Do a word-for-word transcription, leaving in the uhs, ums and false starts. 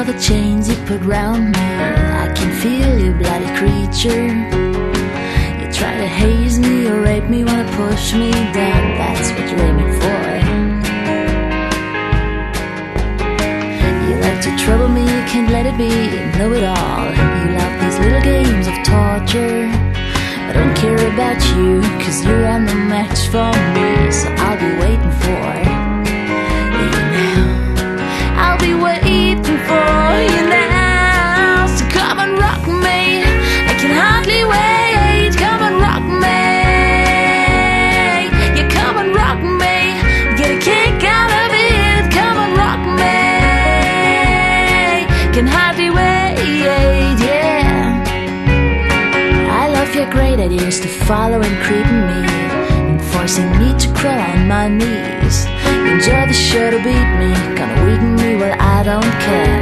for the chains you put round me. I can feel you, bloody creature. You try to haze me or rape me, wanna push me down. That's what you're aiming for. You like to trouble me, you can't let it be, you know it all. You love these little games of torture. I don't care about you, cause you're on the match for me. So I'll be waiting for you now. I'll be waiting for you now. So come and rock me, I can hardly wait. Come and rock me, yeah, come and rock me. Get a kick out of it, come and rock me. Can hardly wait, yeah. I love your great ideas to follow and creeping me and forcing me to crawl on my knees. Enjoy the show to beat me, gonna weaken me, well I don't care.